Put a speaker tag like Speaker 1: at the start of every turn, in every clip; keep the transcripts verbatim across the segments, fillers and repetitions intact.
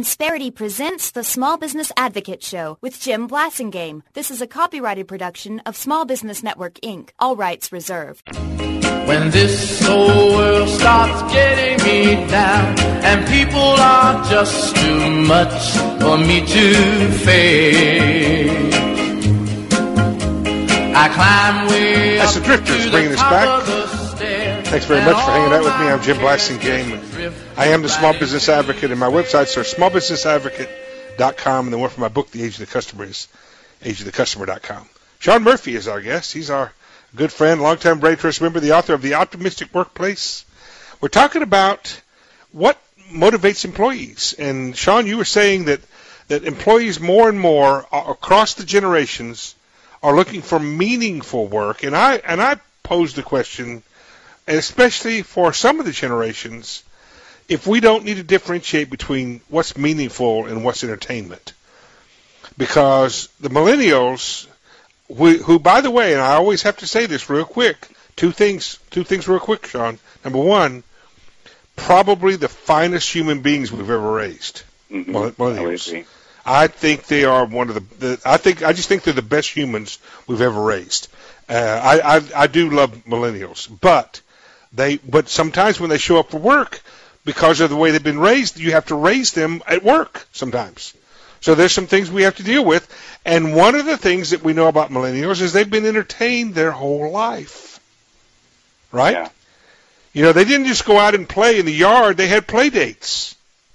Speaker 1: Insperity presents the Small Business Advocate Show with Jim Blasingame. This is a copyrighted production of Small Business Network, Incorporated. All rights reserved.
Speaker 2: When this whole world starts getting me down and people are just too much for me to face, I climb way
Speaker 3: That's the Drifters bringing us back. Thanks very much for hanging out with me. I'm Jim Blasingame. I am the Small Business Advocate, and my websites are small business advocate dot com, and the one for my book, The Age of the Customer, is age of the customer dot com. Sean Murphy is our guest. He's our good friend, longtime Brave Trust member, the author of The Optimistic Workplace. We're talking about what motivates employees. And, Sean, you were saying that, that employees more and more across the generations are looking for meaningful work. And I, and I posed the question, especially for some of the generations, if we don't need to differentiate between what's meaningful and what's entertainment. Because the millennials, who, who, by the way, and I always have to say this real quick, two things, two things real quick, Sean. Number one, probably the finest human beings we've ever raised.
Speaker 4: Mm-hmm.
Speaker 3: Millennials. I think they are one of the, the. I think I just think they're the best humans we've ever raised. Uh, I, I I do love millennials, but they but sometimes when they show up for work, because of the way they've been raised, you have to raise them at work sometimes. So there's some things we have to deal with. And one of the things that we know about millennials is they've been entertained their whole life. Right?
Speaker 4: Yeah.
Speaker 3: You know, they didn't just go out and play in the yard. They had play dates.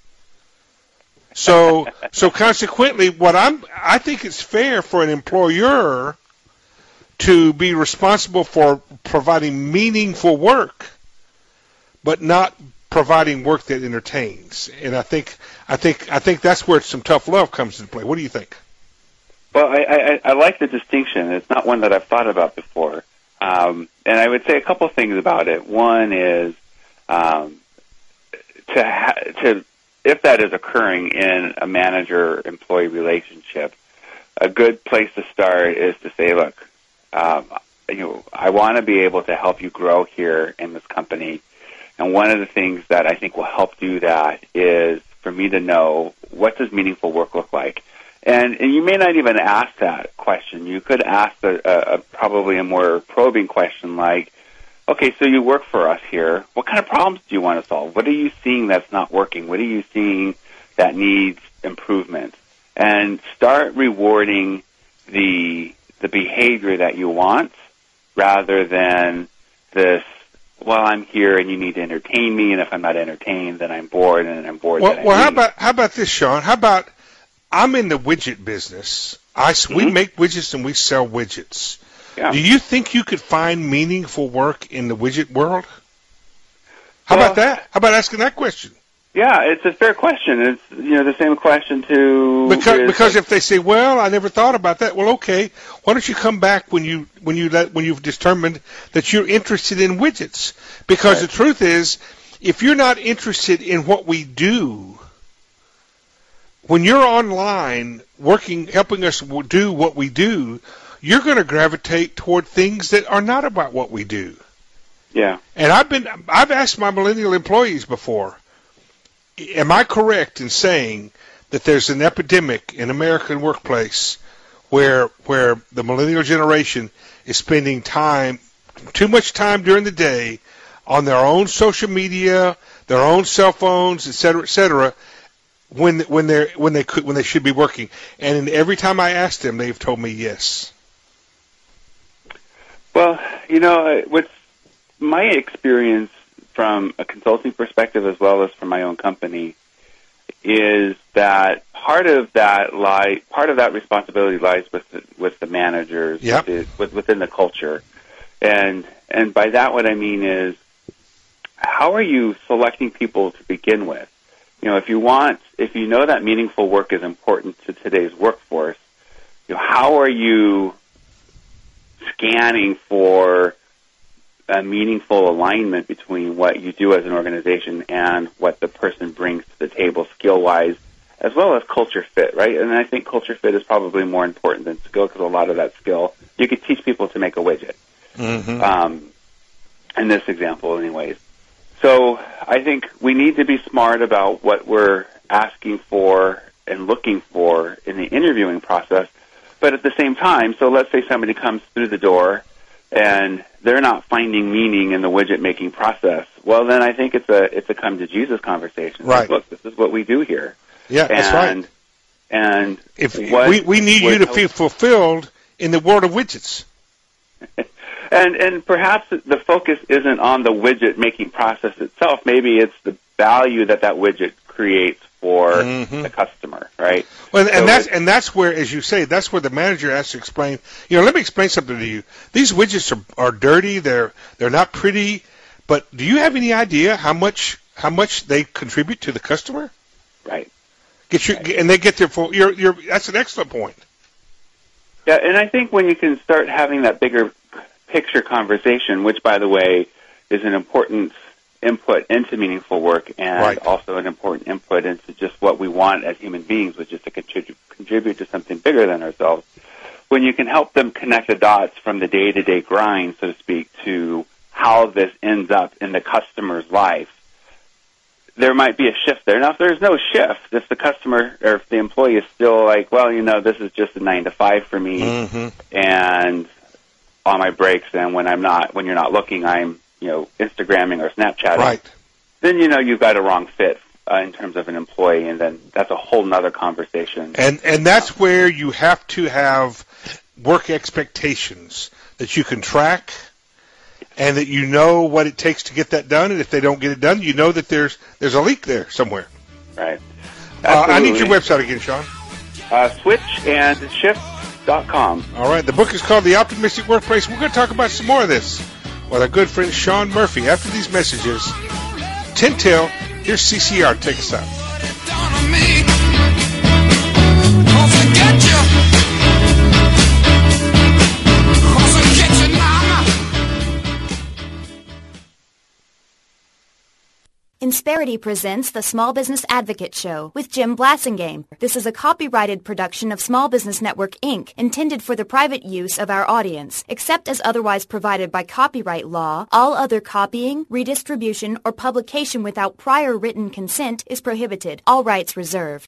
Speaker 3: So so consequently, what I'm I think it's fair for an employer to be responsible for providing meaningful work, but not providing work that entertains. And I think I think I think that's where some tough love comes into play. What do you think?
Speaker 4: Well, I, I, I like the distinction. It's not one that I've thought about before. Um, and I would say a couple things about it. One is um, to ha- to if that is occurring in a manager-employee relationship, a good place to start is to say, look, um, you know, I want to be able to help you grow here in this company. And one of the things that I think will help do that is for me to know, what does meaningful work look like? And, and you may not even ask that question. You could ask a, a, a probably a more probing question like, okay, so you work for us here. What kind of problems do you want to solve? What are you seeing that's not working? What are you seeing that needs improvement? And start rewarding the the behavior that you want rather than this, well, I'm here and you need to entertain me, and if I'm not entertained, then I'm bored, and I'm bored.
Speaker 3: Well,
Speaker 4: then
Speaker 3: well
Speaker 4: I
Speaker 3: how
Speaker 4: leave.
Speaker 3: about how about this, Sean? How about I'm in the widget business. I mm-hmm. we make widgets and we sell widgets.
Speaker 4: Yeah.
Speaker 3: Do you think you could find meaningful work in the widget world? How
Speaker 4: well,
Speaker 3: about that? How about asking that question?
Speaker 4: Yeah, it's a fair question. It's you know the same question to
Speaker 3: because
Speaker 4: is,
Speaker 3: because if they say, well, I never thought about that. Well, okay, why don't you come back when you when you let, when you've determined that you're interested in widgets? Because
Speaker 4: right.
Speaker 3: the truth is, if you're not interested in what we do, when you're online working, helping us do what we do, you're going to gravitate toward things that are not about what we do.
Speaker 4: Yeah.
Speaker 3: And I've been I've asked my millennial employees before, am I correct in saying that there's an epidemic in American workplace where where the millennial generation is spending time, too much time during the day, on their own social media, their own cell phones, et cetera, et cetera, when when they when they could when they should be working? And every time I asked them, they've told me yes.
Speaker 4: Well, you know, what's my experience from a consulting perspective as well as from my own company is that part of that lie, part of that responsibility lies with the, with the managers,
Speaker 3: yep.
Speaker 4: with, with, within the culture, and and by that what I mean is, how are you selecting people to begin with? You know, if you want, if you know that meaningful work is important to today's workforce, you know, how are you scanning for a meaningful alignment between what you do as an organization and what the person brings to the table skill-wise, as well as culture fit, right? And I think culture fit is probably more important than skill, because a lot of that skill, you could teach people to make a widget. Mm-hmm. Um, in this example, anyways. So I think we need to be smart about what we're asking for and looking for in the interviewing process. But at the same time, so let's say somebody comes through the door and they're not finding meaning in the widget making process. Well, then I think it's a it's a come to Jesus conversation.
Speaker 3: Right.
Speaker 4: Like, look, this is what we do here.
Speaker 3: Yeah,
Speaker 4: and,
Speaker 3: that's right.
Speaker 4: And
Speaker 3: if
Speaker 4: what,
Speaker 3: we we need you to
Speaker 4: help,
Speaker 3: feel fulfilled in the world of widgets.
Speaker 4: and and perhaps the focus isn't on the widget making process itself. Maybe it's the value that that widget creates for mm-hmm. the customer, right?
Speaker 3: Well, and
Speaker 4: so
Speaker 3: that's and that's where, as you say, that's where the manager has to explain. You know, let me explain something to you. These widgets are are dirty. They're they're not pretty. But do you have any idea how much how much they contribute to the customer?
Speaker 4: Right.
Speaker 3: Get your
Speaker 4: right.
Speaker 3: and they get their full. You're, you're, that's an excellent point.
Speaker 4: Yeah, and I think when you can start having that bigger picture conversation, which, by the way, is an important input into meaningful work and
Speaker 3: right.
Speaker 4: also an important input into just what we want as human beings, which is to contribute, contribute to something bigger than ourselves. When you can help them connect the dots from the day-to-day grind, so to speak, to how this ends up in the customer's life, there might be a shift there. Now, if there's no shift, if the customer or if the employee is still like, well, you know, this is just a nine to five for me,
Speaker 3: mm-hmm.
Speaker 4: and on my breaks, and when I'm not, when you're not looking, I'm, you know, Instagramming or Snapchatting.
Speaker 3: Right.
Speaker 4: Then you know you've got a wrong fit uh, in terms of an employee, and then that's a whole nother conversation.
Speaker 3: And and that's where you have to have work expectations that you can track. And that you know what it takes to get that done, and if they don't get it done, you know that there's there's a leak there somewhere.
Speaker 4: Right.
Speaker 3: Uh, I need your website again, Sean.
Speaker 4: Uh, switch and shift dot com.
Speaker 3: All right. The book is called The Optimistic Workplace. We're going to talk about some more of this with our good friend Sean Murphy after these messages. ten till, here's C C R. Take us out.
Speaker 1: Insperity presents the Small Business Advocate Show with Jim Blasingame. This is a copyrighted production of Small Business Network, Incorporated, intended for the private use of our audience. Except as otherwise provided by copyright law, all other copying, redistribution, or publication without prior written consent is prohibited. All rights reserved.